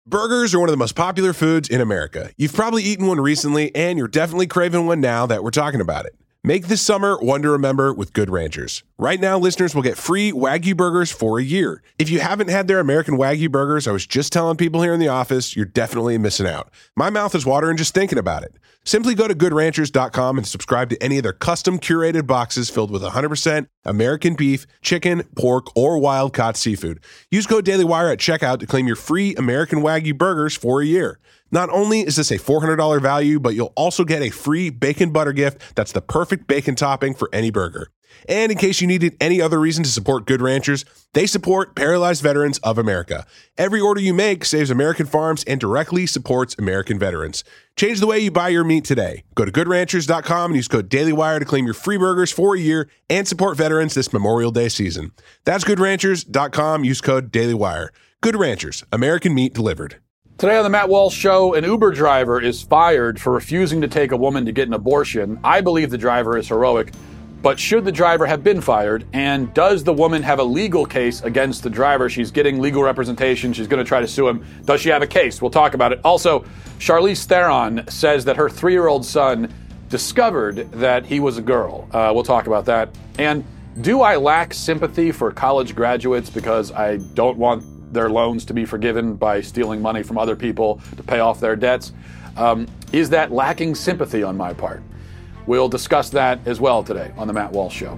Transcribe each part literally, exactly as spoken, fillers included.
Burgers are one of the most popular foods in America. You've probably eaten one recently, and you're definitely craving one now that we're talking about it. Make this summer one to remember with Good Ranchers. Right now, listeners will get free Wagyu burgers for a year. If you haven't had their American Wagyu burgers, I was just telling people here in the office, you're definitely missing out. My mouth is watering just thinking about it. Simply go to good ranchers dot com and subscribe to any of their custom curated boxes filled with one hundred percent American beef, chicken, pork, or wild-caught seafood. Use code DailyWire at checkout to claim your free American Wagyu burgers for a year. Not only is this a four hundred dollars value, but you'll also get a free bacon butter gift that's the perfect bacon topping for any burger. And in case you needed any other reason to support Good Ranchers, they support Paralyzed Veterans of America. Every order you make saves American farms and directly supports American veterans. Change the way you buy your meat today. Go to good ranchers dot com and use code DailyWire to claim your free burgers for a year and support veterans this Memorial Day season. That's good ranchers dot com. Use code DailyWire. Good Ranchers, American meat delivered. Today on the Matt Walsh Show, an Uber driver is fired for refusing to take a woman to get an abortion. I believe the driver is heroic, but should the driver have been fired? And does the woman have a legal case against the driver? She's getting legal representation. She's going to try to sue him. Does she have a case? We'll talk about it. Also, Charlize Theron says that her three-year-old son discovered that he was a girl. Uh, we'll talk about that. And do I lack sympathy for college graduates because I don't want their loans to be forgiven by stealing money from other people to pay off their debts? Um, is that lacking sympathy on my part? We'll discuss that as well today on the Matt Walsh Show.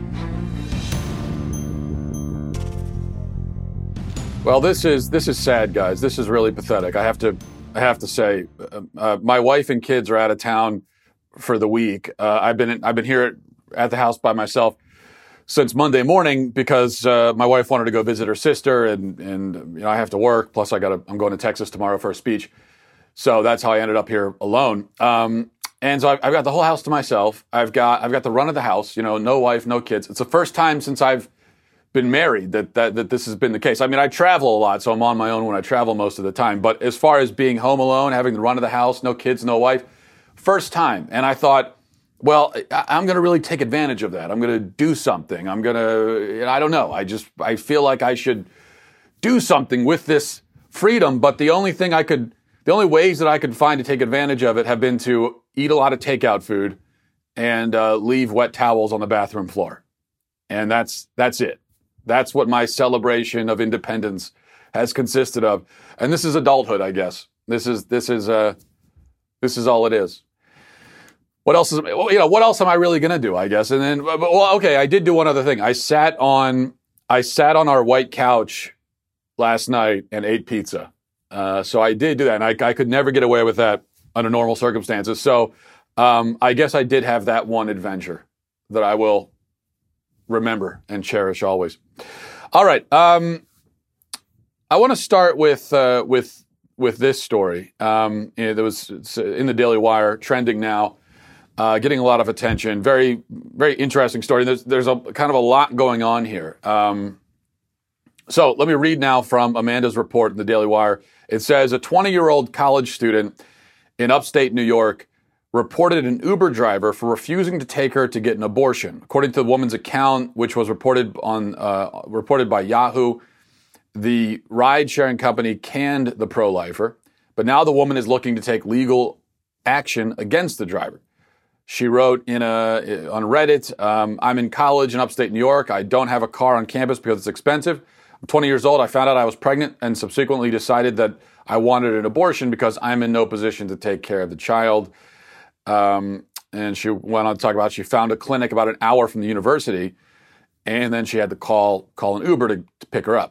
Well, this is this is sad, guys. This is really pathetic. I have to I have to say, uh, uh, my wife and kids are out of town for the week. Uh, I've been I've been here at the house by myself since Monday morning because uh, my wife wanted to go visit her sister, and and you know I have to work. Plus, I got I'm going to Texas tomorrow for a speech, so that's how I ended up here alone. Um, and so I've, I've got the whole house to myself. I've got I've got the run of the house. You know, no wife, no kids. It's the first time since I've been married that that that this has been the case. I mean, I travel a lot, so I'm on my own when I travel most of the time. But as far as being home alone, having the run of the house, no kids, no wife, first time. And I thought, well, I'm going to really take advantage of that. I'm going to do something. I'm going to, I don't know. I just, I feel like I should do something with this freedom. But the only thing I could, the only ways that I could find to take advantage of it have been to eat a lot of takeout food and uh, leave wet towels on the bathroom floor. And that's, that's it. That's what my celebration of independence has consisted of. And this is adulthood, I guess. This is, this is, uh, this is all it is. What else is, you know, what else am I really going to do, I guess? And then, well, okay, I did do one other thing. I sat on, I sat on our white couch last night and ate pizza. Uh, so I did do that. And I, I could never get away with that under normal circumstances. So, um, I guess I did have that one adventure that I will remember and cherish always. All right. Um, I want to start with, uh, with, with this story. Um, you know, there was it's in the Daily Wire, trending now. Uh, getting a lot of attention. Very, very interesting story. There's, there's a kind of a lot going on here. Um, so let me read now from Amanda's report in the Daily Wire. It says a twenty-year-old college student in upstate New York reported an Uber driver for refusing to take her to get an abortion. According to the woman's account, which was reported on uh, reported by Yahoo, the ride-sharing company canned the pro-lifer, but now the woman is looking to take legal action against the driver. She wrote in a, on Reddit, um, I'm in college in upstate New York. I don't have a car on campus because it's expensive. I'm twenty years old. I found out I was pregnant and subsequently decided that I wanted an abortion because I'm in no position to take care of the child. Um, and she went on to talk about she found a clinic about an hour from the university, and then she had to call, call an Uber to, to pick her up.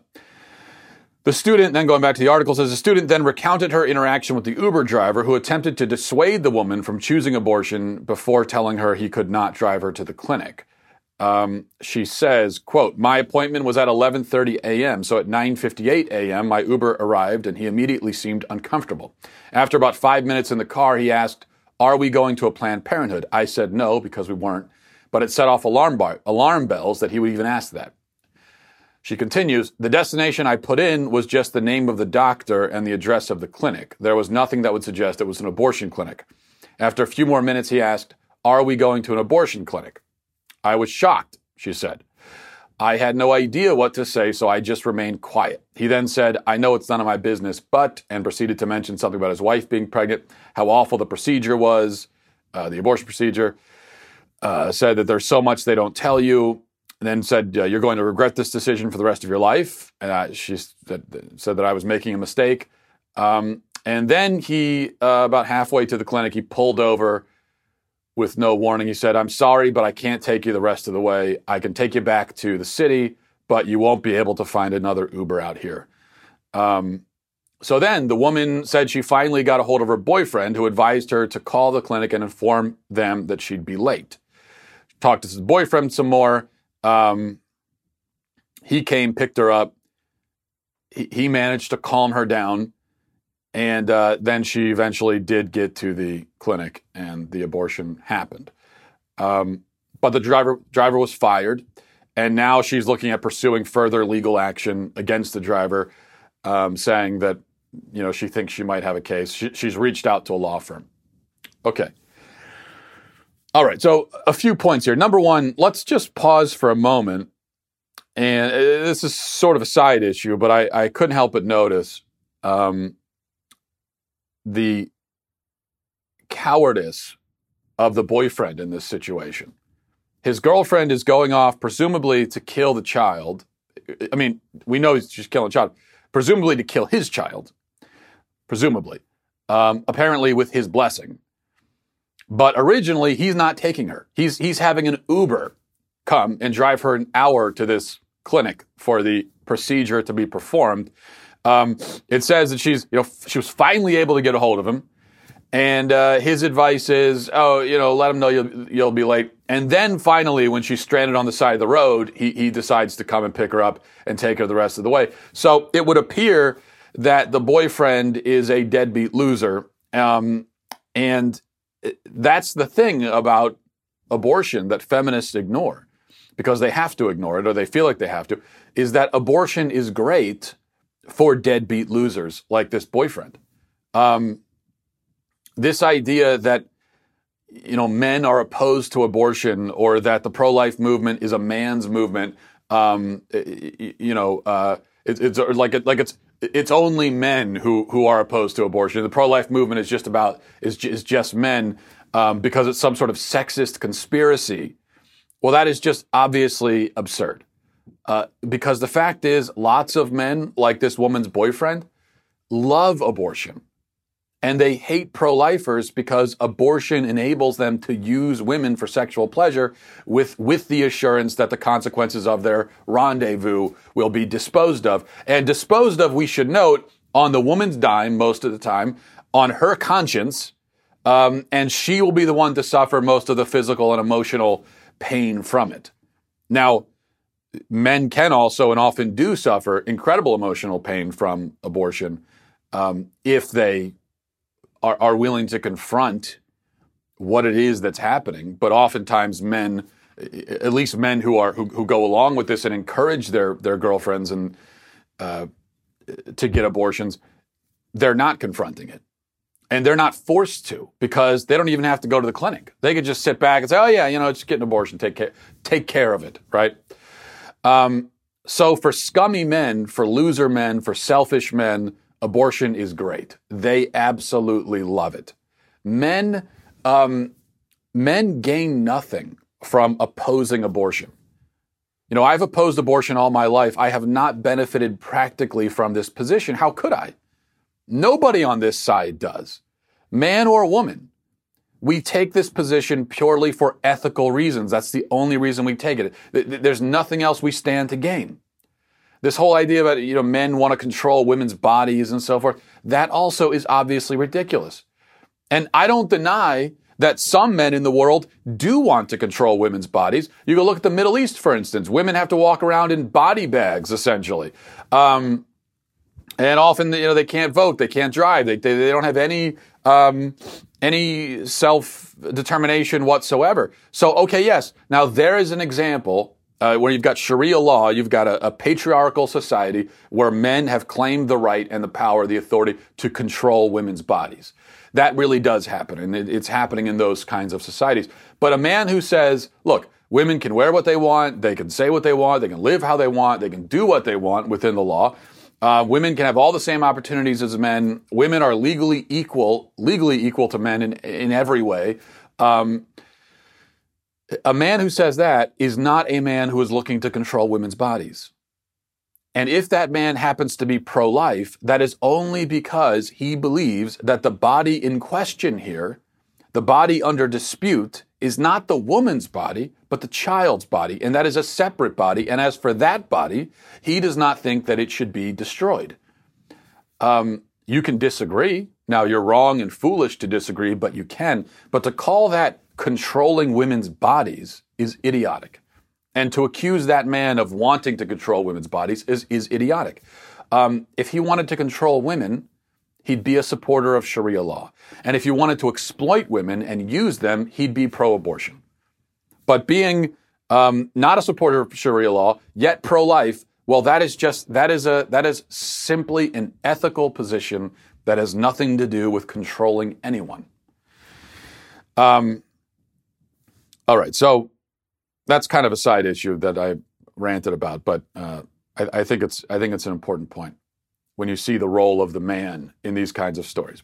The student, then going back to the article, says the student then recounted her interaction with the Uber driver who attempted to dissuade the woman from choosing abortion before telling her he could not drive her to the clinic. Um, she says, quote, my appointment was at eleven thirty a.m., so at nine fifty-eight a.m. my Uber arrived and he immediately seemed uncomfortable. After about five minutes in the car, he asked, are we going to a Planned Parenthood? I said no, because we weren't, but it set off alarm, bar- alarm bells that he would even ask that. She continues, the destination I put in was just the name of the doctor and the address of the clinic. There was nothing that would suggest it was an abortion clinic. After a few more minutes, he asked, are we going to an abortion clinic? I was shocked, she said. I had no idea what to say, so I just remained quiet. He then said, I know it's none of my business, but, and proceeded to mention something about his wife being pregnant, how awful the procedure was, uh, the abortion procedure, uh, said that there's so much they don't tell you, and then said, uh, you're going to regret this decision for the rest of your life. And I, she said, said that I was making a mistake. Um, and then he, uh, about halfway to the clinic, he pulled over with no warning. He said, I'm sorry, but I can't take you the rest of the way. I can take you back to the city, but you won't be able to find another Uber out here. Um, so then the woman said she finally got a hold of her boyfriend, who advised her to call the clinic and inform them that she'd be late. Talked to his boyfriend some more. Um, he came, picked her up. He, he managed to calm her down. And uh, then she eventually did get to the clinic, and the abortion happened. Um, but the driver driver was fired, and now she's looking at pursuing further legal action against the driver, um, saying that, you know, she thinks she might have a case. She, she's reached out to a law firm. Okay. All right. So a few points here. Number one, let's just pause for a moment. And this is sort of a side issue, but I, I couldn't help but notice um, the cowardice of the boyfriend in this situation. His girlfriend is going off, presumably to kill the child. I mean, we know she's killing a child, presumably to kill his child, presumably, um, apparently with his blessing. But originally, he's not taking her. He's he's having an Uber come and drive her an hour to this clinic for the procedure to be performed. Um, it says that she's, you know, she was finally able to get a hold of him, and uh, his advice is, oh, you know, let him know you'll you'll be late. And then finally, when she's stranded on the side of the road, he he decides to come and pick her up and take her the rest of the way. So it would appear that the boyfriend is a deadbeat loser, um, and that's the thing about abortion that feminists ignore, because they have to ignore it, or they feel like they have to, is that abortion is great for deadbeat losers like this boyfriend. Um, this idea that, you know, men are opposed to abortion, or that the pro-life movement is a man's movement, um, you know, uh, it, it's like like it's it's only men who who are opposed to abortion. The pro-life movement is just about is is just men um, because it's some sort of sexist conspiracy. Well, that is just obviously absurd. Uh, because the fact is, lots of men, like this woman's boyfriend, love abortion. And they hate pro-lifers because abortion enables them to use women for sexual pleasure with, with the assurance that the consequences of their rendezvous will be disposed of. And disposed of, we should note, on the woman's dime most of the time, on her conscience, um, and she will be the one to suffer most of the physical and emotional pain from it. Now, men can also and often do suffer incredible emotional pain from abortion um, if they are, are willing to confront what it is that's happening. But oftentimes men, at least men who are who, who go along with this and encourage their their girlfriends and uh, to get abortions, they're not confronting it. And they're not forced to, because they don't even have to go to the clinic. They could just sit back and say, oh yeah, you know, just get an abortion, take care, take care of it, right? Um, so for scummy men, for loser men, for selfish men, abortion is great. They absolutely love it. Men, um, men gain nothing from opposing abortion. You know, I've opposed abortion all my life. I have not benefited practically from this position. How could I? Nobody on this side does, man or woman. We take this position purely for ethical reasons. That's the only reason we take it. There's nothing else we stand to gain. This whole idea about, you know, men want to control women's bodies and so forth, that also is obviously ridiculous. And I don't deny that some men in the world do want to control women's bodies. You go look at the Middle East, for instance. Women have to walk around in body bags, essentially. Um, and often, you know, they can't vote, they can't drive, they they, they don't have any um, any self-determination whatsoever. So, okay, yes. Now, there is an example uh, where you've got Sharia law, you've got a, a patriarchal society where men have claimed the right and the power, the authority to control women's bodies. That really does happen, and it, it's happening in those kinds of societies. But a man who says, look, Women can wear what they want. They can say what they want. They can live how they want. They can do what they want within the law. Uh, women can have all the same opportunities as men. Women are legally equal, legally equal to men in, in every way. Um, a man who says that is not a man who is looking to control women's bodies. And if that man happens to be pro-life, that is only because he believes that the body in question here, the body under dispute, is not the woman's body, but the child's body, and that is a separate body. And as for that body, he does not think that it should be destroyed. Um, you can disagree. Now, you're wrong and foolish to disagree, but you can. But to call that controlling women's bodies is idiotic. And to accuse that man of wanting to control women's bodies is, is idiotic. Um, if he wanted to control women, he'd be a supporter of Sharia law. And if you wanted to exploit women and use them, he'd be pro-abortion. But being um, not a supporter of Sharia law, yet pro-life, well, that is just, that is a, that is simply an ethical position that has nothing to do with controlling anyone. Um, all right, so that's kind of a side issue that I ranted about, but uh, I, I think it's, I think it's an important point when you see the role of the man in these kinds of stories.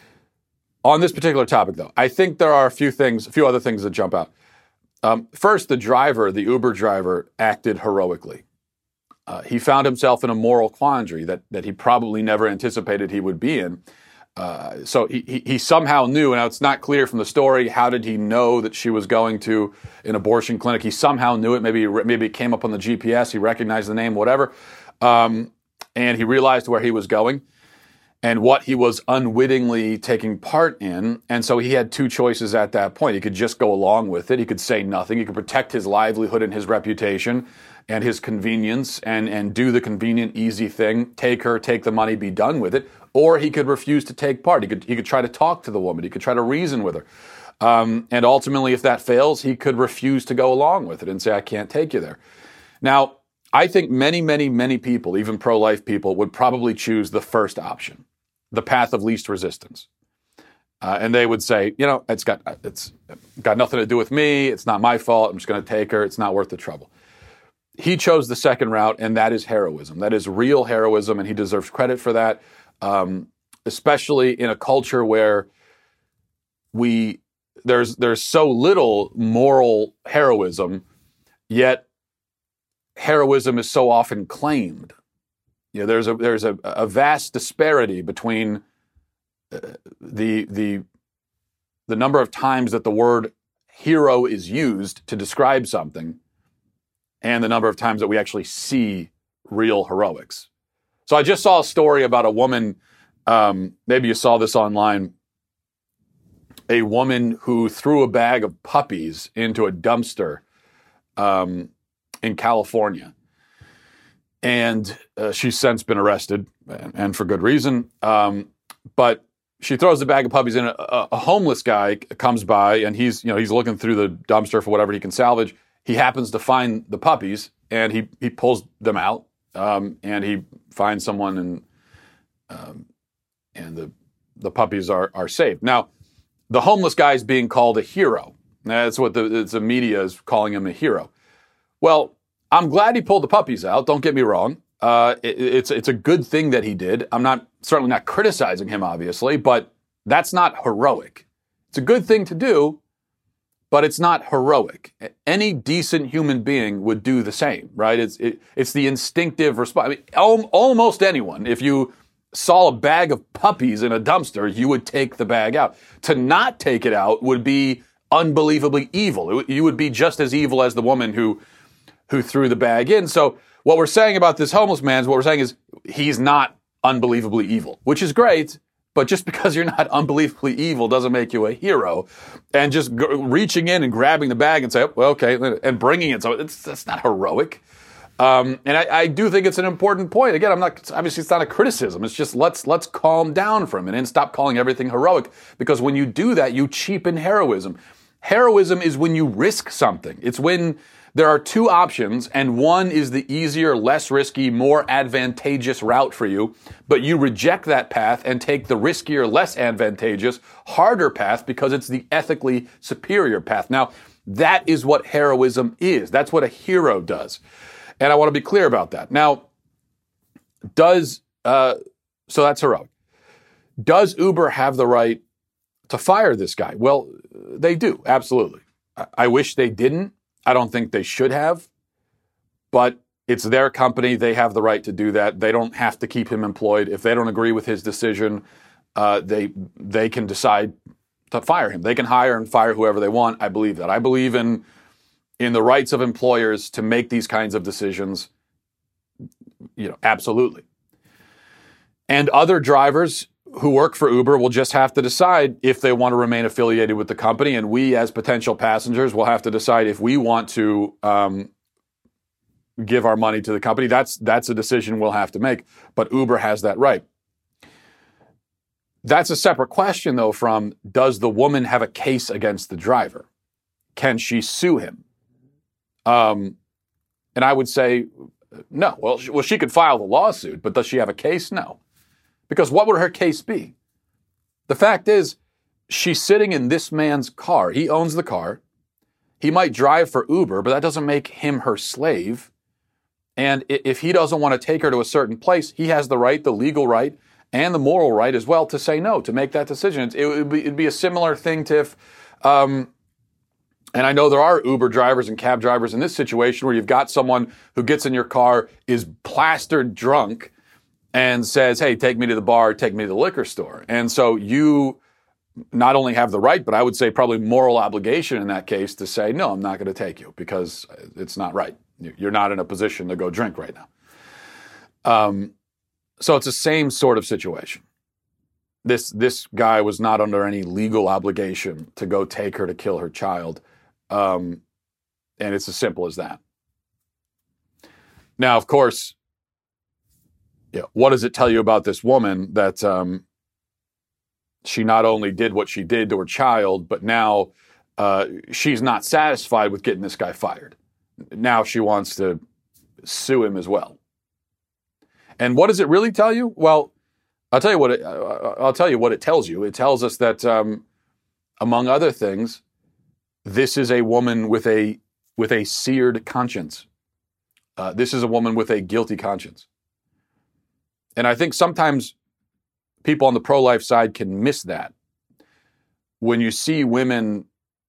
On this particular topic, though, I think there are a few things, a few other things that jump out. Um, first, the driver, the Uber driver, acted heroically. Uh, he found himself in a moral quandary that, that he probably never anticipated he would be in. Uh, so he, he, he somehow knew, and now it's not clear from the story, how did he know that she was going to an abortion clinic? He somehow knew it. Maybe, maybe it came up on the G P S. He recognized the name, whatever. Um, and he realized where he was going and what he was unwittingly taking part in. And so he had two choices at that point. He could just go along with it. He could say nothing. He could protect his livelihood and his reputation and his convenience and, and do the convenient, easy thing, take her, take the money, be done with it. Or he could refuse to take part. He could, he could try to talk to the woman. He could try to reason with her. Um, and ultimately, if that fails, he could refuse to go along with it and say, I can't take you there. Now, I think many, many, many people, even pro-life people, would probably choose the first option, the path of least resistance. Uh, and they would say, you know, it's got it's got nothing to do with me. It's not my fault. I'm just going to take her. It's not worth the trouble. He chose the second route, and that is heroism. That is real heroism, and he deserves credit for that, um, especially in a culture where we there's there's so little moral heroism, yet heroism is so often claimed. You know, there's a there's a, a vast disparity between uh, the the the number of times that the word hero is used to describe something and the number of times that we actually see real heroics. So I just saw a story about a woman, um, maybe you saw this online, a woman who threw a bag of puppies into a dumpster um, in California. And uh, she's since been arrested, and, and for good reason. Um, but she throws the bag of puppies in. A, a homeless guy comes by, and he's, you know, he's looking through the dumpster for whatever he can salvage. He happens to find the puppies, and he he pulls them out, um, and he finds someone, and um, and the the puppies are are saved. Now, the homeless guy is being called a hero. That's what the, the media is calling him, a hero. Well, I'm glad he pulled the puppies out. Don't get me wrong. Uh, it, it's it's a good thing that he did. I'm not certainly not criticizing him, obviously, but that's not heroic. It's a good thing to do, but it's not heroic. Any decent human being would do the same, right? It's it, it's the instinctive response. I mean, al- almost anyone, if you saw a bag of puppies in a dumpster, you would take the bag out. To not take it out would be unbelievably evil. It, you would be just as evil as the woman who who threw the bag in. So what we're saying about this homeless man is what we're saying is he's not unbelievably evil, which is great, but just because you're not unbelievably evil doesn't make you a hero. And just g- reaching in and grabbing the bag and say, oh, well, okay, and bringing it, so it's, that's not heroic. Um, and I, I do think it's an important point. Again, I'm not, obviously it's not a criticism. It's just let's let's calm down for a minute and stop calling everything heroic, because when you do that, you cheapen heroism. Heroism is when you risk something. It's when there are two options, and one is the easier, less risky, more advantageous route for you, but you reject that path and take the riskier, less advantageous, harder path because it's the ethically superior path. Now, That is what heroism is. That's what a hero does. And I want to be clear about that. Now, does, uh, so that's heroic. Does Uber have the right to fire this guy? Well, they do, absolutely. I, I wish they didn't. I don't think they should have. But it's their company. They have the right to do that. They don't have to keep him employed. If they don't agree with his decision, uh, they they can decide to fire him. They can hire and fire whoever they want. I believe that. I believe in in the rights of employers to make these kinds of decisions. You know, absolutely. And other drivers who work for Uber will just have to decide if they want to remain affiliated with the company. And we, as potential passengers, will have to decide if we want to um, give our money to the company. That's that's a decision we'll have to make. But Uber has that right. That's a separate question, though, from does the woman have a case against the driver? Can she sue him? Um, and I would say no. Well, she, well, she could file the lawsuit, but does she have a case? No. Because what would her case be? The fact is, she's sitting in this man's car. He owns the car. He might drive for Uber, but that doesn't make him her slave. And if he doesn't want to take her to a certain place, he has the right, the legal right, and the moral right as well to say no, to make that decision. It would be, it'd be a similar thing to if, um, and I know there are Uber drivers and cab drivers in this situation where you've got someone who gets in your car, is plastered drunk, and says, hey, take me to the bar, take me to the liquor store. And so you not only have the right, but I would say probably moral obligation in that case to say, no, I'm not going to take you because it's not right. You're not in a position to go drink right now. Um, so it's the same sort of situation. This, this guy was not under any legal obligation to go take her to kill her child. Um, and it's as simple as that. Now, of course, yeah, what does it tell you about this woman that um, she not only did what she did to her child, but now uh, she's not satisfied with getting this guy fired. Now she wants to sue him as well. And what does it really tell you? Well, I'll tell you what it, I'll tell you what it tells you. It tells us that, um, among other things, this is a woman with a with a seared conscience. Uh, this is a woman with a guilty conscience. And I think sometimes people on the pro-life side can miss that. When you see women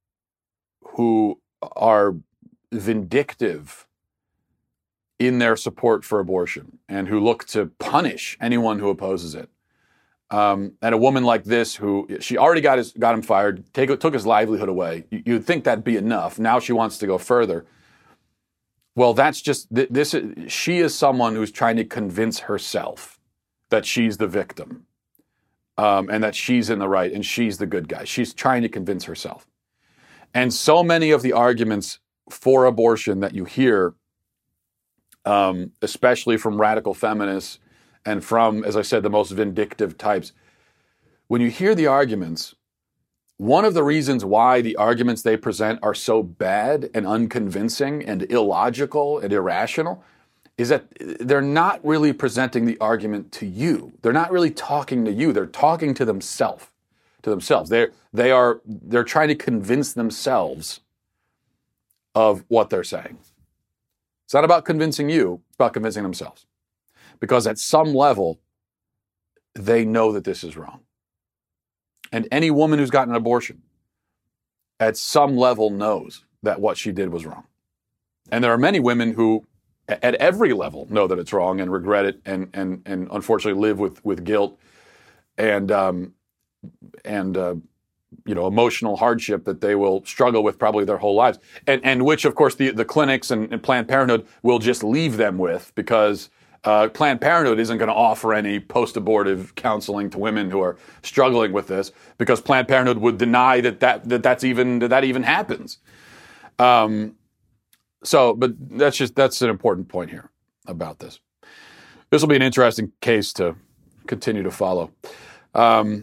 who are vindictive in their support for abortion and who look to punish anyone who opposes it. Um, and a woman like this who, she already got his, got him fired, take, took his livelihood away. You, you'd think that'd be enough. Now she wants to go further. Well, that's just, this. She is someone who's trying to convince herself that she's the victim, um, and that she's in the right and she's the good guy. She's trying to convince herself. And so many of the arguments for abortion that you hear, um, especially from radical feminists and from, as I said, the most vindictive types, when you hear the arguments, one of the reasons why the arguments they present are so bad and unconvincing and illogical and irrational is that they're not really presenting the argument to you. They're not really talking to you. They're talking to themselves. To themselves. They're, they are, they're trying to convince themselves of what they're saying. It's not about convincing you. It's about convincing themselves. Because at some level, they know that this is wrong. And any woman who's gotten an abortion, at some level knows that what she did was wrong. And there are many women who, at every level, know that it's wrong and regret it and and and unfortunately live with with guilt and um, and uh, you know, emotional hardship that they will struggle with probably their whole lives, and and which of course the the clinics and, and Planned Parenthood will just leave them with because uh, Planned Parenthood isn't going to offer any post-abortive counseling to women who are struggling with this because Planned Parenthood would deny that that, that that's even that, that even happens. Um, So, but that's just, that's an important point here about this. This will be an interesting case to continue to follow. Um,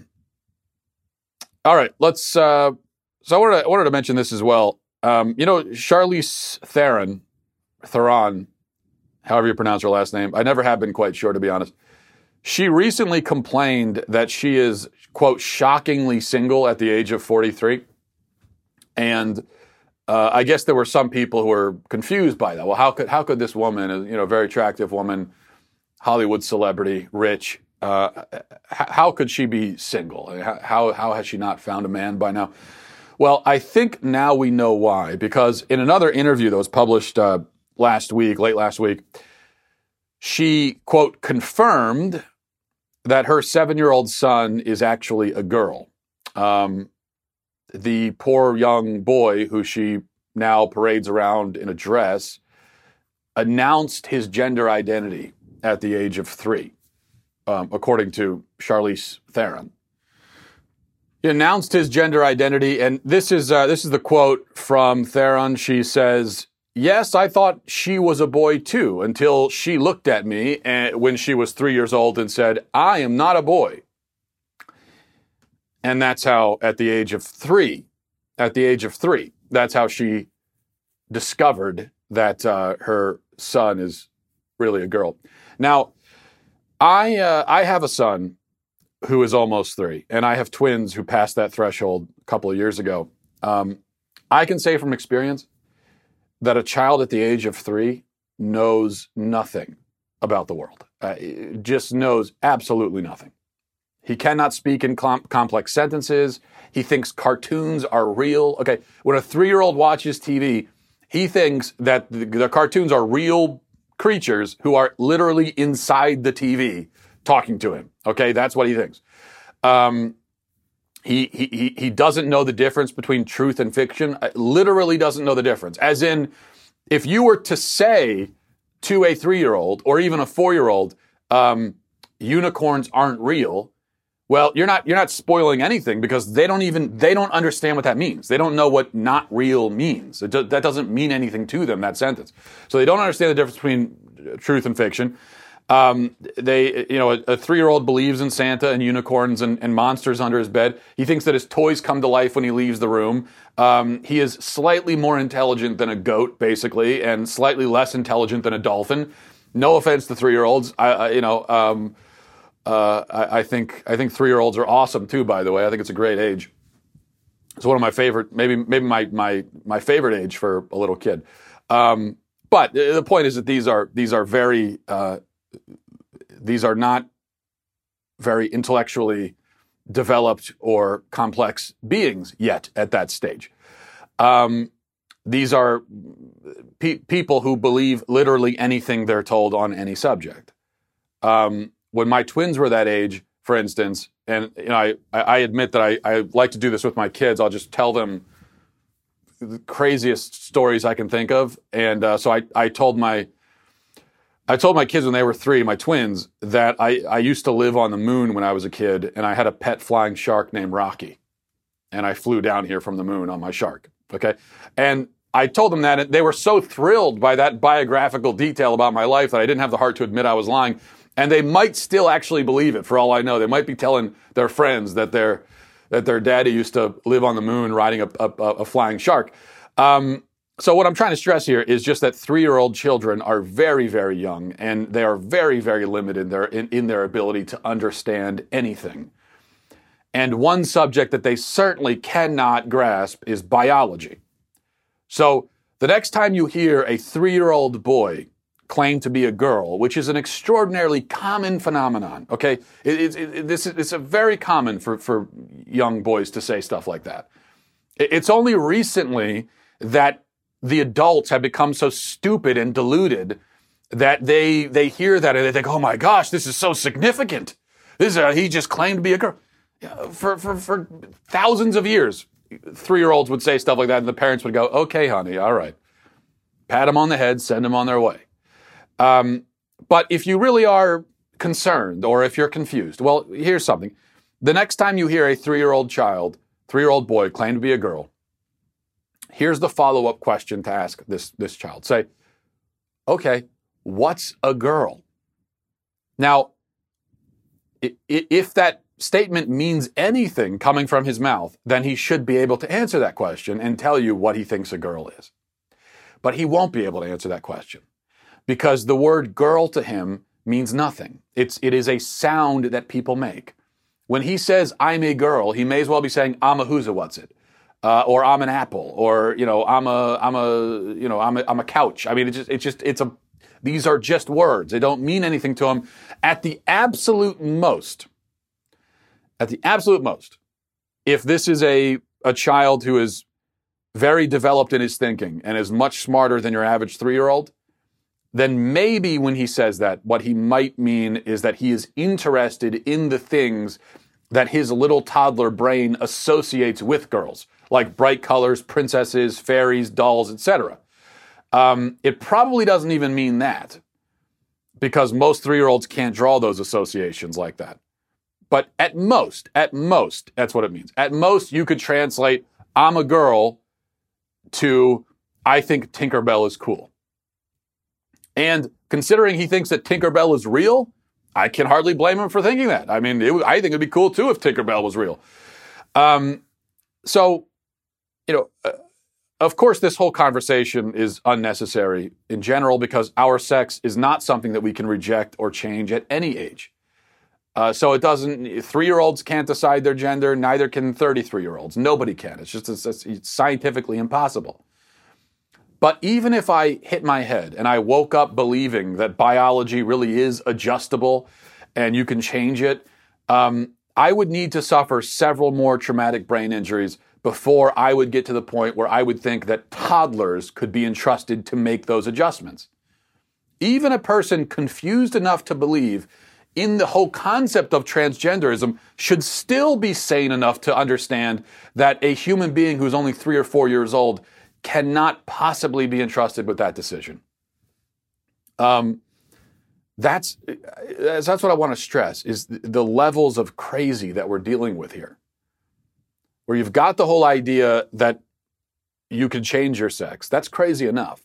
all right, let's, uh, so I wanted, to, I wanted to mention this as well. Um, you know, Charlize Theron, Theron, however you pronounce her last name, I never have been quite sure, to be honest. She recently complained that she is, quote, shockingly single at the age of forty-three. And uh, I guess there were some people who were confused by that. Well, how could how could this woman, you know, a very attractive woman, Hollywood celebrity, rich, uh, how could she be single? How how has she not found a man by now? Well, I think now we know why, because in another interview that was published uh, last week, late last week, she, quote, confirmed that her seven-year-old son is actually a girl. Um, the poor young boy who she now parades around in a dress announced his gender identity at the age of three, um, according to Charlize Theron. He announced his gender identity, and this is uh, this is the quote from Theron. She says, "Yes, I thought she was a boy too, until she looked at me and, when she was three years old and said, 'I am not a boy.'" And that's how, at the age of three, at the age of three, that's how she discovered that uh, her son is really a girl. Now, I uh, I have a son who is almost three, and I have twins who passed that threshold a couple of years ago. Um, I can say from experience that a child at the age of three knows nothing about the world. Uh, just knows absolutely nothing. He cannot speak in com- complex sentences. He thinks cartoons are real. Okay, when a three-year-old watches T V, he thinks that the, the cartoons are real creatures who are literally inside the T V talking to him. Okay, that's what he thinks. Um, he, he, he doesn't know the difference between truth and fiction. Literally doesn't know the difference. As in, if you were to say to a three-year-old or even a four-year-old, um, unicorns aren't real, well, you're not you're not spoiling anything, because they don't even they don't understand what that means. They don't know what not real means. It do, that doesn't mean anything to them, that sentence. So they don't understand the difference between truth and fiction. Um, they, you know, a, a three-year-old believes in Santa and unicorns and, and monsters under his bed. He thinks that his toys come to life when he leaves the room. Um, he is slightly more intelligent than a goat, basically, and slightly less intelligent than a dolphin. No offense to three-year-olds. I, I you know, um, uh, I, I think I think three-year-olds are awesome too. By the way, I think it's a great age. It's one of my favorite, maybe maybe my my my favorite age for a little kid. Um, but the point is that these are these are very uh, These are not very intellectually developed or complex beings yet at that stage. Um, these are pe- people who believe literally anything they're told on any subject. Um, when my twins were that age, for instance, and you know, I, I admit that I, I like to do this with my kids. I'll just tell them the craziest stories I can think of. And uh, so I, I told my I told my kids when they were three, my twins, that I, I used to live on the moon when I was a kid, and I had a pet flying shark named Rocky. And I flew down here from the moon on my shark, okay? And I told them that, and they were so thrilled by that biographical detail about my life that I didn't have the heart to admit I was lying. And they might still actually believe it, for all I know. They might be telling their friends that their that their daddy used to live on the moon riding a, a, a flying shark. Um, So what I'm trying to stress here is just that three-year-old children are very, very young, and they are very, very limited in their, in, in their ability to understand anything. And one subject that they certainly cannot grasp is biology. So the next time you hear a three-year-old boy claim to be a girl, which is an extraordinarily common phenomenon, okay? It, it, it, this is, it's a very common for, for young boys to say stuff like that. It, it's only recently that the adults have become so stupid and deluded that they they hear that and they think, oh my gosh, this is so significant. This is a, he just claimed to be a girl. For, for, for thousands of years, three-year-olds would say stuff like that, and the parents would go, okay, honey, all right. Pat them on the head, send them on their way. Um, but if you really are concerned, or if you're confused, well, here's something. The next time you hear a three-year-old child, three-year-old boy claim to be a girl, here's the follow-up question to ask this, this child. Say, okay, what's a girl? Now, if that statement means anything coming from his mouth, then he should be able to answer that question and tell you what he thinks a girl is. But he won't be able to answer that question because the word girl to him means nothing. It's, it is a sound that people make. When he says, I'm a girl, he may as well be saying, I'm a who's a what's it. uh, or I'm an apple, or you know, I'm a, I'm a, you know, I'm a, I'm a couch. I mean, it's just, it's just, it's a. These are just words. They don't mean anything to them. At the absolute most, at the absolute most, if this is a a child who is very developed in his thinking and is much smarter than your average three-year-old, then maybe when he says that, what he might mean is that he is interested in the things that his little toddler brain associates with girls, like bright colors, princesses, fairies, dolls, et cetera. Um, it probably doesn't even mean that, because most three-year-olds can't draw those associations like that. But at most, at most, that's what it means. At most, you could translate, I'm a girl, to, I think Tinkerbell is cool. And considering he thinks that Tinkerbell is real, I can hardly blame him for thinking that. I mean, it, I think it'd be cool too if Tinkerbell was real. Um, so, you know, uh, of course, this whole conversation is unnecessary in general because our sex is not something that we can reject or change at any age. Uh, so it doesn't, three-year-olds can't decide their gender, neither can thirty-three-year-olds. Nobody can. It's just it's, it's scientifically impossible. But even if I hit my head and I woke up believing that biology really is adjustable and you can change it, um, I would need to suffer several more traumatic brain injuries before I would get to the point where I would think that toddlers could be entrusted to make those adjustments. Even a person confused enough to believe in the whole concept of transgenderism should still be sane enough to understand that a human being who's only three or four years old cannot possibly be entrusted with that decision. Um, that's, that's what I want to stress, is the levels of crazy that we're dealing with here. Where you've got the whole idea that you can change your sex. That's crazy enough.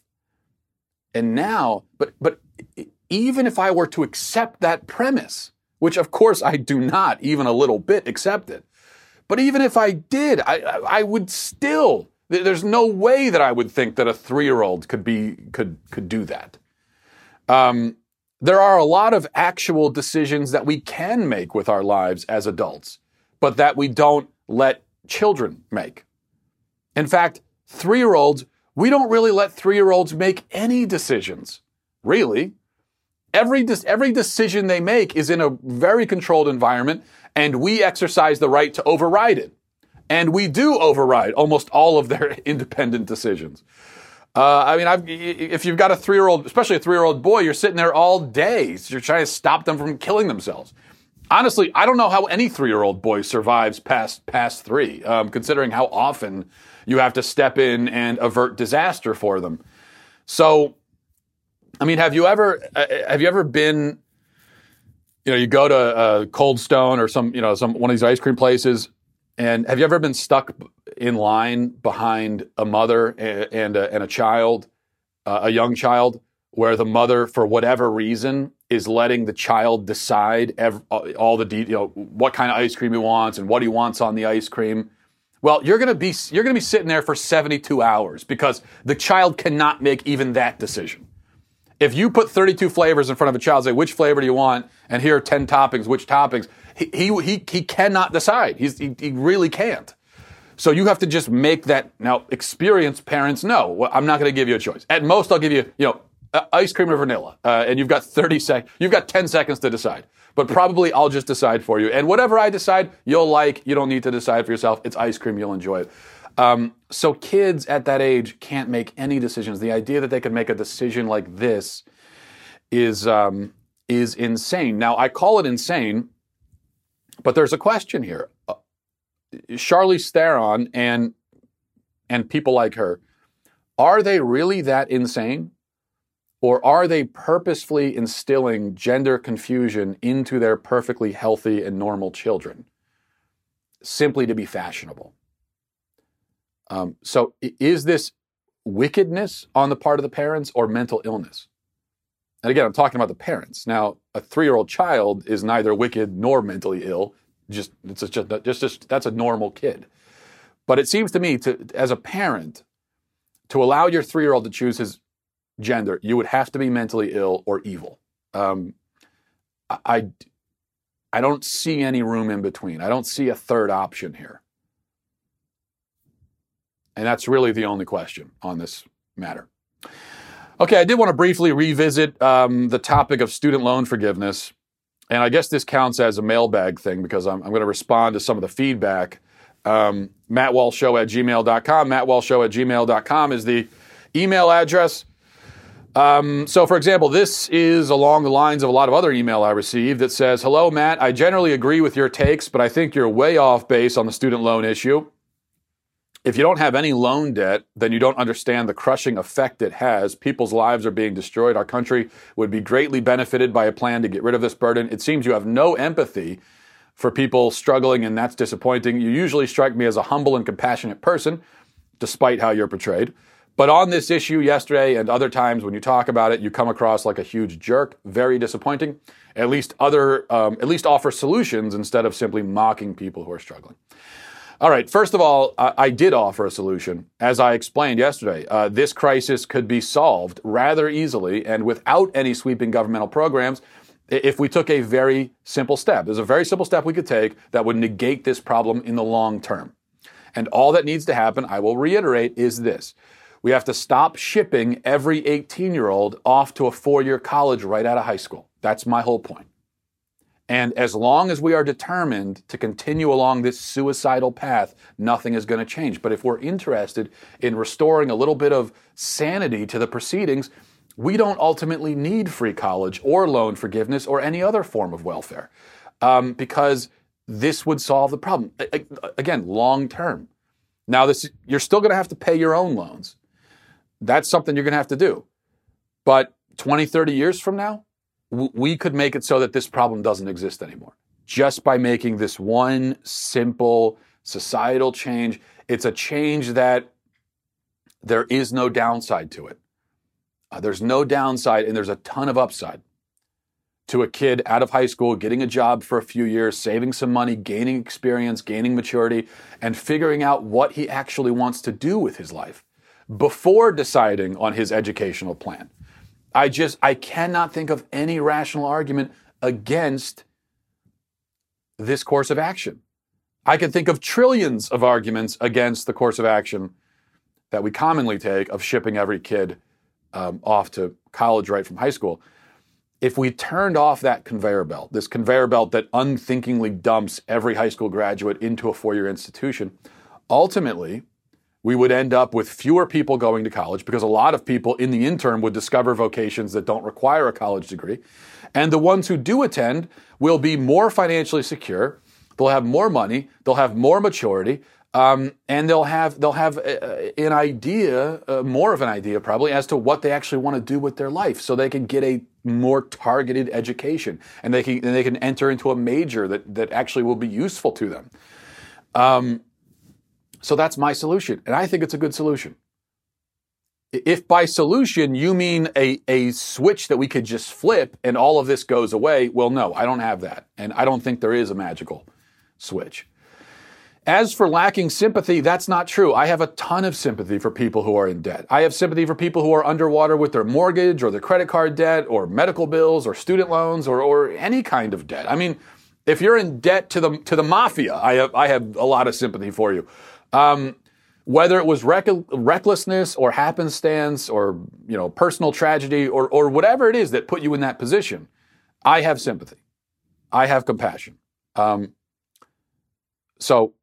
And now, but but even if I were to accept that premise, which of course I do not even a little bit accept it, but even if I did, I, I would still, there's no way that I would think that a three-year-old could be, could, could do that. Um, there are a lot of actual decisions that we can make with our lives as adults, but that we don't let children make. In fact, three-year-olds, we don't really let three-year-olds make any decisions, really. Every, de- every decision they make is in a very controlled environment, and we exercise the right to override it. And we do override almost all of their independent decisions. Uh, I mean, I've, if you've got a three-year-old, especially a three-year-old boy, you're sitting there all day. So you're trying to stop them from killing themselves. Honestly, I don't know how any three-year-old boy survives past past three, um, considering how often you have to step in and avert disaster for them. So, I mean, have you ever uh, have you ever been, you know, you go to uh, Cold Stone or some, you know, some one of these ice cream places, and have you ever been stuck in line behind a mother and, and, a, and a child, uh, a young child, where the mother, for whatever reason, is letting the child decide every, all the, de- you know, what kind of ice cream he wants and what he wants on the ice cream? Well, you're gonna be you're gonna be sitting there for seventy-two hours because the child cannot make even that decision. If you put thirty-two flavors in front of a child, say, which flavor do you want? And here are ten toppings, which toppings? He he he, he cannot decide. He's, he he really can't. So you have to just make that. Now, experienced parents know, well, I'm not going to give you a choice. At most, I'll give you, you know, uh, ice cream or vanilla, uh, and you've got thirty sec, you've got ten seconds to decide. But probably I'll just decide for you. And whatever I decide, you'll like. You don't need to decide for yourself. It's ice cream. You'll enjoy it. Um, so kids at that age can't make any decisions. The idea that they could make a decision like this is um, is insane. Now, I call it insane, but there's a question here. Uh, Charlize Theron and and people like her, are they really that insane? Or are they purposefully instilling gender confusion into their perfectly healthy and normal children simply to be fashionable? Um, so is this wickedness on the part of the parents or mental illness? And again, I'm talking about the parents. Now, a three-year-old child is neither wicked nor mentally ill. Just it's just, just, just that's a normal kid. But it seems to me, to as a parent, to allow your three-year-old to choose his gender, you would have to be mentally ill or evil. Um, I, I don't see any room in between. I don't see a third option here. And that's really the only question on this matter. Okay, I did want to briefly revisit um, the topic of student loan forgiveness. And I guess this counts as a mailbag thing because I'm, I'm going to respond to some of the feedback. Um, Matt Walsh Show at gmail dot com. Matt Walsh Show at gmail dot com is the email address. Um, so, for example, this is along the lines of a lot of other email I received that says, "Hello, Matt. I generally agree with your takes, but I think you're way off base on the student loan issue. If you don't have any loan debt, then you don't understand the crushing effect it has. People's lives are being destroyed. Our country would be greatly benefited by a plan to get rid of this burden. It seems you have no empathy for people struggling, and that's disappointing. You usually strike me as a humble and compassionate person, despite how you're portrayed. But on this issue yesterday and other times when you talk about it, you come across like a huge jerk. Very disappointing. At least other, um, at least offer solutions instead of simply mocking people who are struggling." All right, first of all, I, I did offer a solution. As I explained yesterday, uh, this crisis could be solved rather easily and without any sweeping governmental programs if we took a very simple step. There's a very simple step we could take that would negate this problem in the long term. And all that needs to happen, I will reiterate, is this. We have to stop shipping every eighteen-year-old off to a four-year college right out of high school. That's my whole point. And as long as we are determined to continue along this suicidal path, nothing is going to change. But if we're interested in restoring a little bit of sanity to the proceedings, we don't ultimately need free college or loan forgiveness or any other form of welfare, um, because this would solve the problem. I, I, again, long term. Now, this you're still going to have to pay your own loans. That's something you're going to have to do. But twenty, thirty years from now, we could make it so that this problem doesn't exist anymore. Just by making this one simple societal change. It's a change that there is no downside to it. Uh, there's no downside and there's a ton of upside to a kid out of high school, getting a job for a few years, saving some money, gaining experience, gaining maturity, and figuring out what he actually wants to do with his life before deciding on his educational plan. I just, I cannot think of any rational argument against this course of action. I can think of trillions of arguments against the course of action that we commonly take of shipping every kid um, off to college right from high school. If we turned off that conveyor belt, this conveyor belt that unthinkingly dumps every high school graduate into a four-year institution, ultimately, we would end up with fewer people going to college because a lot of people in the interim would discover vocations that don't require a college degree. And the ones who do attend will be more financially secure. They'll have more money. They'll have more maturity. Um, and they'll have they'll have a, an idea, uh, more of an idea probably, as to what they actually want to do with their life, so they can get a more targeted education and they can and they can enter into a major that that actually will be useful to them. Um, So that's my solution, and I think it's a good solution. If by solution you mean a, a switch that we could just flip and all of this goes away, well, no, I don't have that, and I don't think there is a magical switch. As for lacking sympathy, that's not true. I have a ton of sympathy for people who are in debt. I have sympathy for people who are underwater with their mortgage or their credit card debt or medical bills or student loans or, or any kind of debt. I mean, if you're in debt to the to the mafia, I have I have a lot of sympathy for you. Um, whether it was rec- recklessness or happenstance or, you know, personal tragedy or, or whatever it is that put you in that position, I have sympathy. I have compassion. Um, so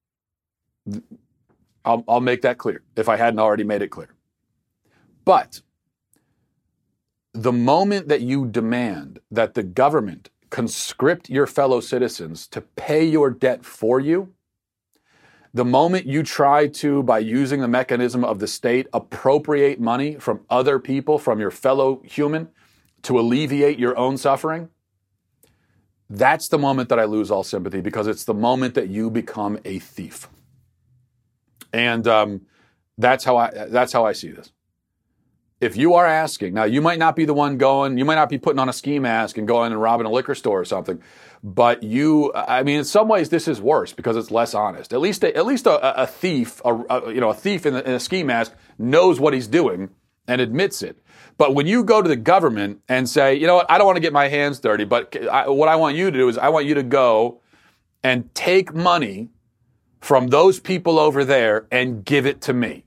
I'll, I'll make that clear if I hadn't already made it clear. But the moment that you demand that the government conscript your fellow citizens to pay your debt for you, the moment you try to, by using the mechanism of the state, appropriate money from other people, from your fellow human, to alleviate your own suffering, that's the moment that I lose all sympathy, because it's the moment that you become a thief. And um, that's how I that's how I see this. If you are asking, now you might not be the one going, you might not be putting on a ski mask and going and robbing a liquor store or something, but you, I mean, in some ways this is worse because it's less honest. At least, a, at least a, a thief, a, a, you know, a thief in, the, in a ski mask knows what he's doing and admits it. But when you go to the government and say, you know what, I don't want to get my hands dirty, but I, what I want you to do is I want you to go and take money from those people over there and give it to me.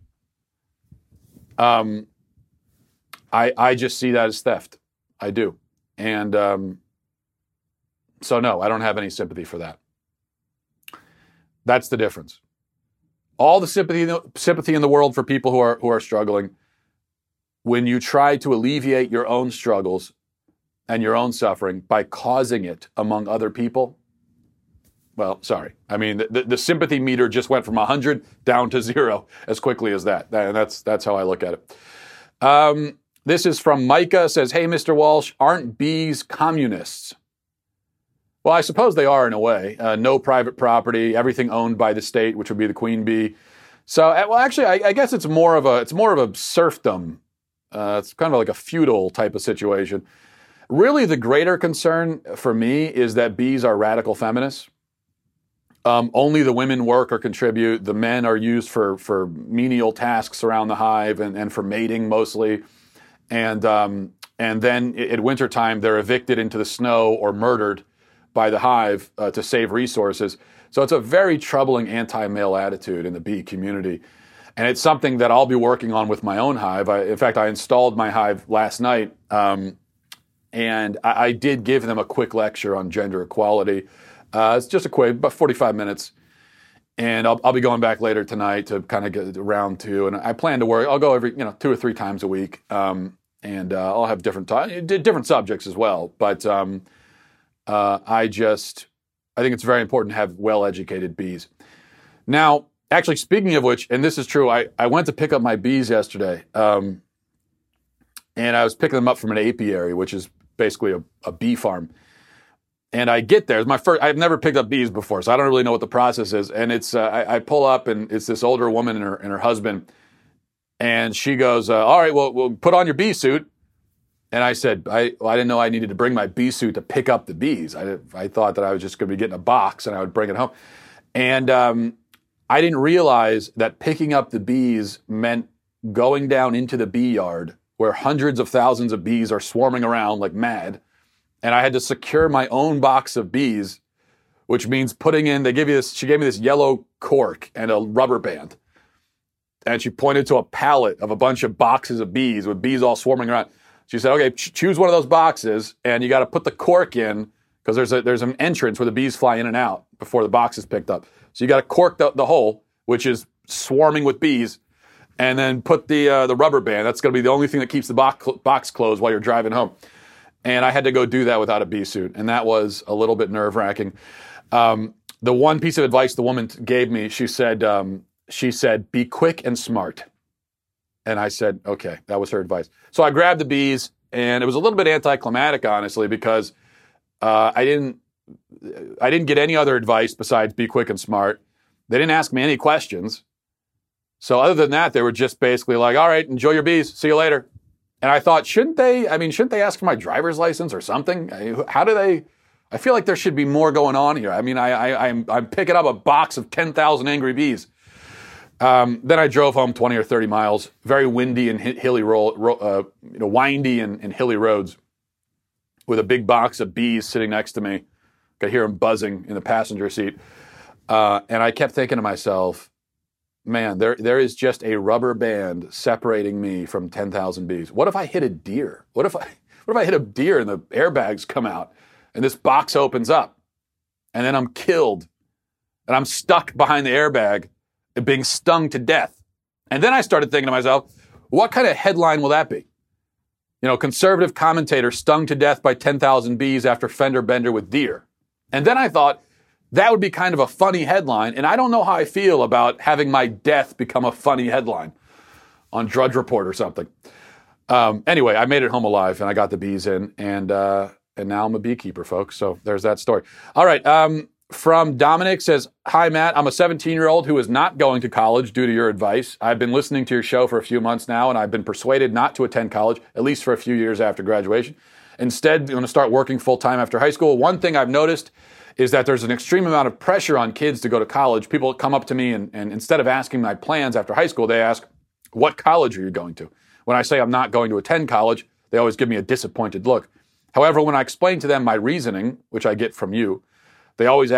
Um, I I just see that as theft. I do. And um, so, no, I don't have any sympathy for that. That's the difference. All the sympathy, sympathy in the world for people who are who are struggling. When you try to alleviate your own struggles and your own suffering by causing it among other people, well, sorry. I mean, the, the sympathy meter just went from one hundred down to zero as quickly as that. And that's that's how I look at it. Um, this is from Micah, says, hey, Mister Walsh, aren't bees communists? Well, I suppose they are in a way. Uh, no private property, everything owned by the state, which would be the queen bee. So, well, actually, I, I guess it's more of a it's more of a serfdom. Uh, it's kind of like a feudal type of situation. Really, the greater concern for me is that bees are radical feminists. Um, only the women work or contribute. The men are used for for menial tasks around the hive and, and for mating mostly. And um, and then at wintertime, they're evicted into the snow or murdered by the hive uh, to save resources. So it's a very troubling anti-male attitude in the bee community. And it's something that I'll be working on with my own hive. I, in fact, I installed my hive last night, um, and I, I did give them a quick lecture on gender equality. Uh, it's just a quick, about forty-five minutes. And I'll, I'll be going back later tonight to kind of get round two. And I plan to work, I'll go every, you know, two or three times a week. Um, and uh, I'll have different, t- different subjects as well. But um, uh, I just, I think it's very important to have well-educated bees. Now, actually, speaking of which, and this is true, I, I went to pick up my bees yesterday. Um, and I was picking them up from an apiary, which is basically a, a bee farm. And I get there. It's my first. I've never picked up bees before, so I don't really know what the process is. And it's uh, I, I pull up, and it's this older woman and her and her husband, and she goes, uh, "All right, well, we'll put on your bee suit." And I said, "I well, I didn't know I needed to bring my bee suit to pick up the bees. I I thought that I was just going to be getting a box and I would bring it home." And um, I didn't realize that picking up the bees meant going down into the bee yard where hundreds of thousands of bees are swarming around like mad. And I had to secure my own box of bees, which means putting in, they give you this, she gave me this yellow cork and a rubber band. And she pointed to a pallet of a bunch of boxes of bees with bees all swarming around. She said, okay, ch- choose one of those boxes and you got to put the cork in because there's a, there's an entrance where the bees fly in and out before the box is picked up. So you got to cork the, the hole, which is swarming with bees, and then put the uh, the rubber band. That's going to be the only thing that keeps the box, box closed while you're driving home. And I had to go do that without a bee suit. And that was a little bit nerve-wracking. Um, the one piece of advice the woman gave me, she said, um, she said, be quick and smart. And I said, okay, that was her advice. So I grabbed the bees, and it was a little bit anticlimactic, honestly, because uh, I didn't, I didn't get any other advice besides be quick and smart. They didn't ask me any questions. So other than that, they were just basically like, all right, enjoy your bees. See you later. And I thought, shouldn't they, I mean, shouldn't they ask for my driver's license or something? How do they, I feel like there should be more going on here. I mean, I, I, I'm, I'm picking up a box of ten thousand angry bees. Um, then I drove home twenty or thirty miles, very windy and hilly, roll, uh, you know, windy and, and hilly roads with a big box of bees sitting next to me. Could hear them buzzing in the passenger seat. Uh, and I kept thinking to myself, man, there there is just a rubber band separating me from ten thousand bees. What if I hit a deer? What if I what if I hit a deer and the airbags come out and this box opens up and then I'm killed and I'm stuck behind the airbag and being stung to death? And then I started thinking to myself, what kind of headline will that be? You know, conservative commentator stung to death by ten thousand bees after fender bender with deer. And then I thought, that would be kind of a funny headline, and I don't know how I feel about having my death become a funny headline on Drudge Report or something. Um, anyway, I made it home alive, and I got the bees in, and uh, and now I'm a beekeeper, folks. So there's that story. All right, um, from Dominic says, hi, Matt. I'm a seventeen-year-old who is not going to college due to your advice. I've been listening to your show for a few months now, and I've been persuaded not to attend college, at least for a few years after graduation. Instead, I'm going to start working full-time after high school. One thing I've noticed is that there's an extreme amount of pressure on kids to go to college. People come up to me and, and instead of asking my plans after high school, they ask, what college are you going to? When I say I'm not going to attend college, they always give me a disappointed look. However, when I explain to them my reasoning, which I get from you, they always act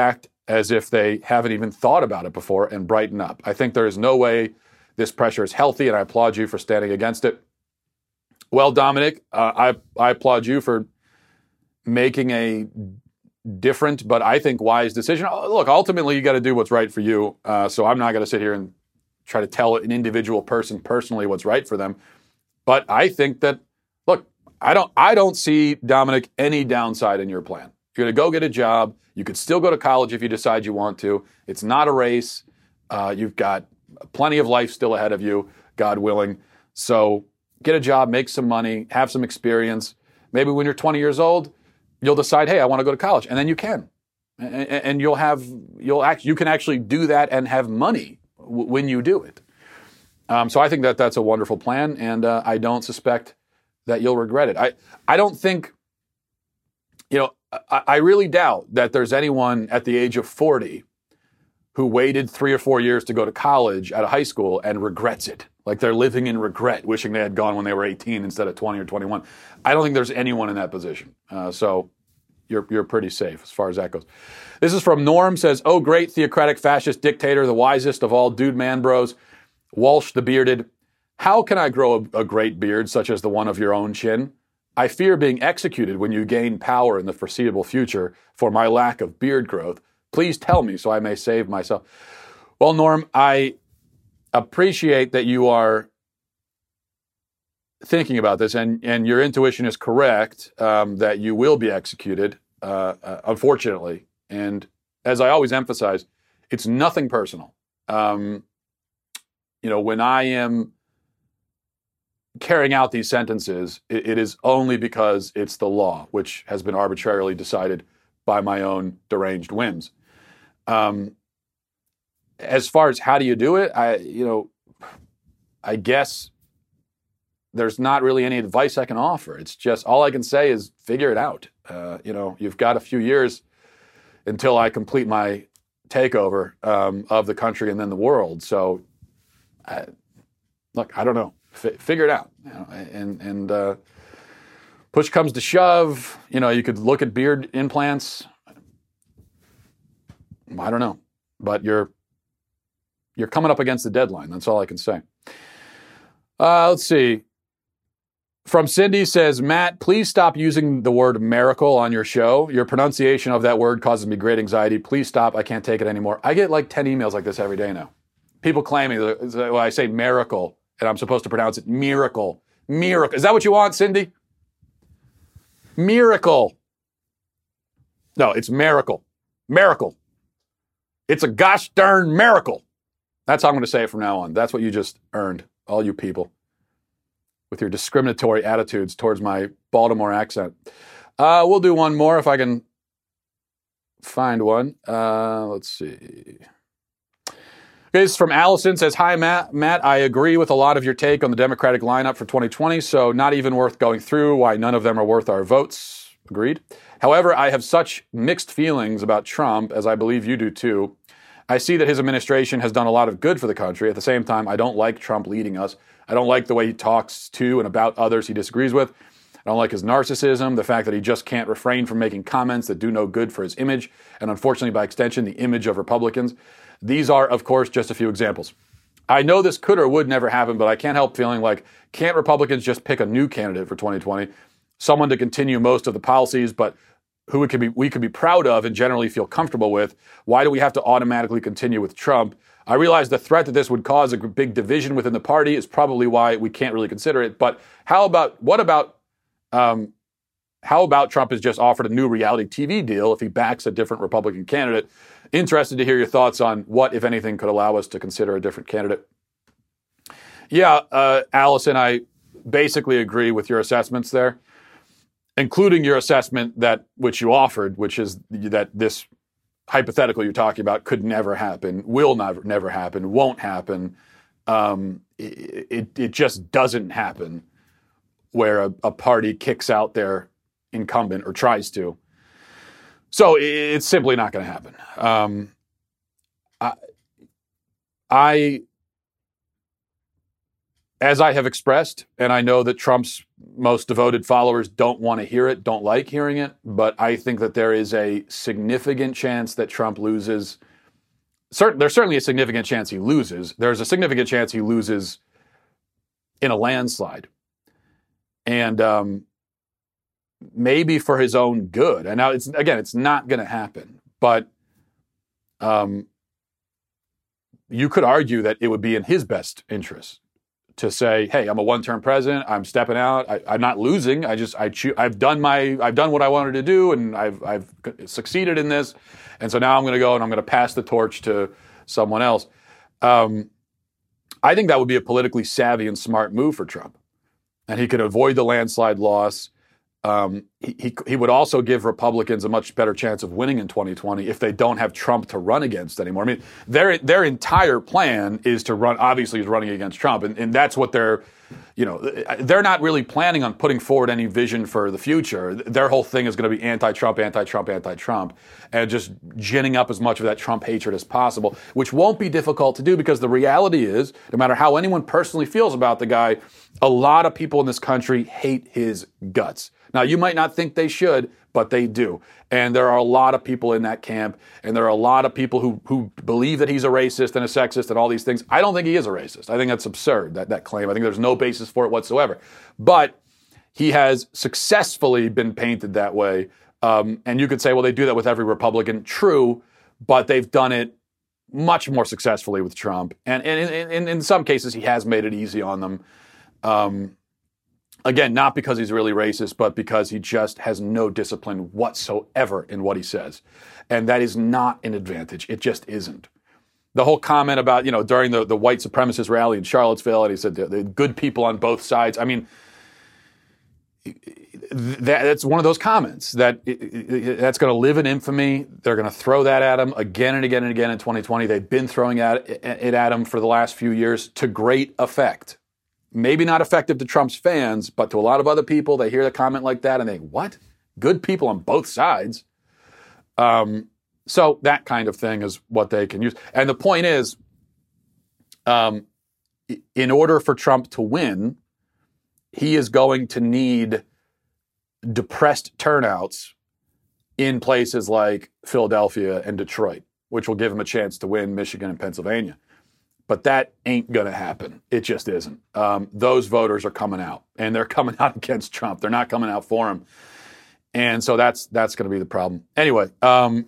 as if they haven't even thought about it before and brighten up. I think there is no way this pressure is healthy, and I applaud you for standing against it. Well, Dominic, uh, I, I applaud you for making a different, but I think wise decision. Look, ultimately, you got to do what's right for you. Uh, so I'm not going to sit here and try to tell an individual person personally what's right for them. But I think that, look, I don't, I don't see, Dominic, any downside in your plan. You're going to go get a job. You could still go to college if you decide you want to. It's not a race. Uh, you've got plenty of life still ahead of you, God willing. So get a job, make some money, have some experience. Maybe when you're twenty years old, you'll decide, hey, I want to go to college, and then you can, and, and you'll have, you'll act, you can actually do that and have money w- when you do it. Um, so I think that that's a wonderful plan, and uh, I don't suspect that you'll regret it. I, I don't think, you know, I, I really doubt that there's anyone at the age of forty who waited three or four years to go to college at a high school and regrets it. Like they're living in regret, wishing they had gone when they were eighteen instead of twenty or twenty-one. I don't think there's anyone in that position. Uh, so you're you're pretty safe as far as that goes. This is from Norm, says, oh, great theocratic fascist dictator, the wisest of all dude man bros, Walsh the bearded. How can I grow a, a great beard such as the one of your own chin? I fear being executed when you gain power in the foreseeable future for my lack of beard growth. Please tell me so I may save myself. Well, Norm, I appreciate that you are thinking about this, and, and your intuition is correct, um, that you will be executed, uh, uh, unfortunately. And as I always emphasize, it's nothing personal. Um, you know, when I am carrying out these sentences, it, it is only because it's the law, which has been arbitrarily decided by my own deranged whims. Um, as far as how do you do it, I, you know, I guess there's not really any advice I can offer. It's just, all I can say is figure it out. Uh, you know, you've got a few years until I complete my takeover um, of the country and then the world. So, I, look, I don't know. F- figure it out. You know, and and uh, push comes to shove. You know, you could look at beard implants. I don't know, but you're you're coming up against the deadline. That's all I can say. Uh, let's see. From Cindy says, Matt, please stop using the word miracle on your show. Your pronunciation of that word causes me great anxiety. Please stop. I can't take it anymore. I get like ten emails like this every day now. People claiming that well, I say miracle and I'm supposed to pronounce it miracle. Miracle. Is that what you want, Cindy? Miracle. No, it's miracle. Miracle. It's a gosh darn miracle. That's how I'm going to say it from now on. That's what you just earned, all you people, with your discriminatory attitudes towards my Baltimore accent. Uh, we'll do one more if I can find one. Uh, let's see. This is from Allison, says, hi, Matt. Matt, I agree with a lot of your take on the Democratic lineup for twenty twenty, so not even worth going through why none of them are worth our votes. Agreed. However, I have such mixed feelings about Trump, as I believe you do too. I see that his administration has done a lot of good for the country. At the same time, I don't like Trump leading us. I don't like the way he talks to and about others he disagrees with. I don't like his narcissism, the fact that he just can't refrain from making comments that do no good for his image, and unfortunately, by extension, the image of Republicans. These are, of course, just a few examples. I know this could or would never happen, but I can't help feeling like, can't Republicans just pick a new candidate for twenty twenty? Someone to continue most of the policies, but who we could be, we could be proud of and generally feel comfortable with. Why do we have to automatically continue with Trump? I realize the threat that this would cause a big division within the party is probably why we can't really consider it. But how about, what about, um, how about Trump has just offered a new reality T V deal if he backs a different Republican candidate? Interested to hear your thoughts on what, if anything, could allow us to consider a different candidate. Yeah, uh, Allison, I basically agree with your assessments there, including your assessment that which you offered, which is that this hypothetical you're talking about could never happen, will never never happen, won't happen. Um, it, it it just doesn't happen where a, a party kicks out their incumbent or tries to. So it, it's simply not going to happen. Um, I, I as I have expressed, and I know that Trump's most devoted followers don't want to hear it, don't like hearing it, but I think that there is a significant chance that Trump loses. Certain, there's certainly a significant chance he loses. There's a significant chance he loses in a landslide. And um, maybe for his own good. And now, it's again, it's not going to happen. But um, you could argue that it would be in his best interest to say, "Hey, I'm a one-term president. I'm stepping out. I, I'm not losing. I just I cho- I've done my I've done what I wanted to do, and I've I've succeeded in this. And so now I'm going to go and I'm going to pass the torch to someone else." Um, I think that would be a politically savvy and smart move for Trump, and he could avoid the landslide loss. Um, he, he he would also give Republicans a much better chance of winning in twenty twenty if they don't have Trump to run against anymore. I mean, their their entire plan is to run. Obviously, is running against Trump, and, and that's what they're, you know, they're not really planning on putting forward any vision for the future. Their whole thing is going to be anti-Trump, anti-Trump, anti-Trump, and just ginning up as much of that Trump hatred as possible, which won't be difficult to do because the reality is, no matter how anyone personally feels about the guy, a lot of people in this country hate his guts. Now, you might not think they should, but they do. And there are a lot of people in that camp, and there are a lot of people who who believe that he's a racist and a sexist and all these things. I don't think he is a racist. I think that's absurd, that, that claim. I think there's no basis for it whatsoever. But he has successfully been painted that way. Um, and you could say, well, they do that with every Republican. True, but they've done it much more successfully with Trump. And, and in, in, in some cases, he has made it easy on them. Um Again, not because he's really racist, but because he just has no discipline whatsoever in what he says. And that is not an advantage. It just isn't. The whole comment about, you know, during the, the white supremacist rally in Charlottesville, and he said the, the good people on both sides. I mean, that, that's one of those comments that it, it, that's going to live in infamy. They're going to throw that at him again and again and again in twenty twenty. They've been throwing at, it at him for the last few years to great effect. Maybe not effective to Trump's fans, but to a lot of other people, they hear a comment like that and they, what? Good people on both sides. Um, so that kind of thing is what they can use. And the point is, um, in order for Trump to win, he is going to need depressed turnouts in places like Philadelphia and Detroit, which will give him a chance to win Michigan and Pennsylvania. But that ain't going to happen. It just isn't. Um, those voters are coming out, and they're coming out against Trump. They're not coming out for him. And so that's that's going to be the problem. Anyway, um,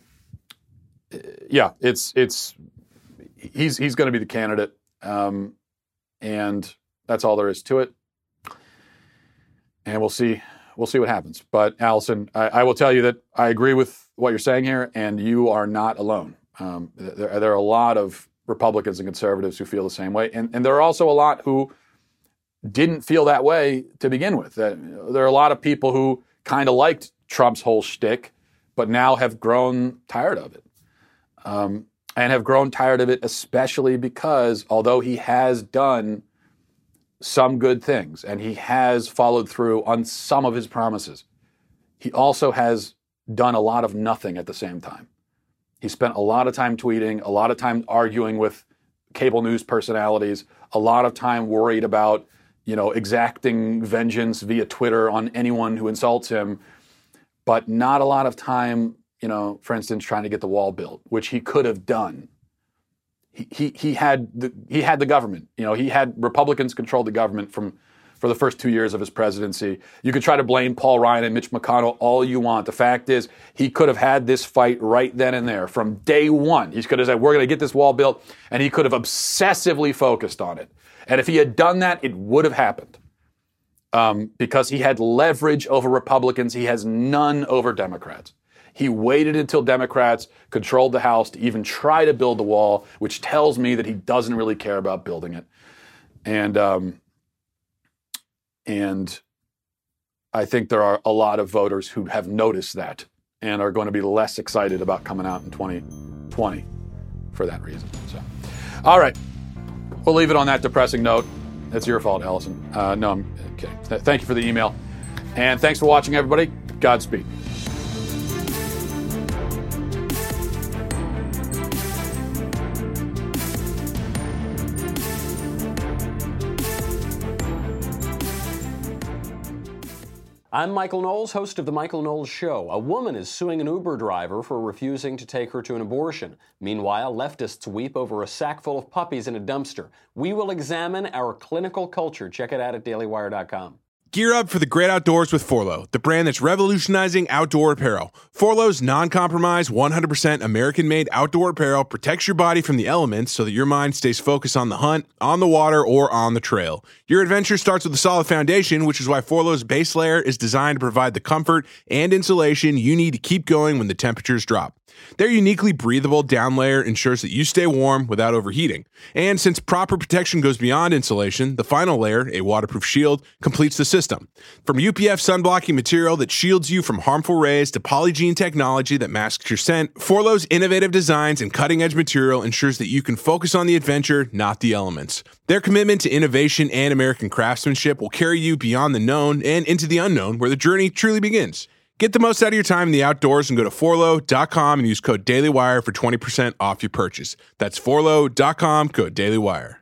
yeah, it's it's he's he's going to be the candidate, um, and that's all there is to it. And we'll see we'll see what happens. But Allison, I, I will tell you that I agree with what you're saying here, and you are not alone. Um, there, there are a lot of Republicans and conservatives who feel the same way. And, and there are also a lot who didn't feel that way to begin with. Uh, there are a lot of people who kind of liked Trump's whole shtick, but now have grown tired of it. Um, and have grown tired of it especially because although he has done some good things and he has followed through on some of his promises, he also has done a lot of nothing at the same time. He spent a lot of time tweeting, a lot of time arguing with cable news personalities, a lot of time worried about, you know, exacting vengeance via Twitter on anyone who insults him, but not a lot of time, you know, for instance, trying to get the wall built, which he could have done. He he, he had the he had the government, you know, he had Republicans control the government from for the first two years of his presidency. You could try to blame Paul Ryan and Mitch McConnell all you want. The fact is, he could have had this fight right then and there from day one. He could have said, we're going to get this wall built, and he could have obsessively focused on it. And if he had done that, it would have happened. Um, because he had leverage over Republicans. He has none over Democrats. He waited until Democrats controlled the House to even try to build the wall, which tells me that he doesn't really care about building it. And, um, And I think there are a lot of voters who have noticed that and are going to be less excited about coming out in twenty twenty for that reason. So, all right. We'll leave it on that depressing note. It's your fault, Allison. Uh, no, I'm kidding. Th- thank you for the email. And thanks for watching, everybody. Godspeed. I'm Michael Knowles, host of The Michael Knowles Show. A woman is suing an Uber driver for refusing to take her to an abortion. Meanwhile, leftists weep over a sack full of puppies in a dumpster. We will examine our clinical culture. Check it out at daily wire dot com. Gear up for the great outdoors with Forloh, the brand that's revolutionizing outdoor apparel. Forloh's non-compromise, one hundred percent American-made outdoor apparel protects your body from the elements so that your mind stays focused on the hunt, on the water, or on the trail. Your adventure starts with a solid foundation, which is why Forloh's base layer is designed to provide the comfort and insulation you need to keep going when the temperatures drop. Their uniquely breathable down layer ensures that you stay warm without overheating. And since proper protection goes beyond insulation, the final layer, a waterproof shield, completes the system. From U P F sunblocking material that shields you from harmful rays to Polygiene technology that masks your scent, Forloh's innovative designs and cutting-edge material ensures that you can focus on the adventure, not the elements. Their commitment to innovation and American craftsmanship will carry you beyond the known and into the unknown, where the journey truly begins. Get the most out of your time in the outdoors and go to forloh dot com and use code DailyWire for twenty percent off your purchase. That's forloh dot com, code DailyWire.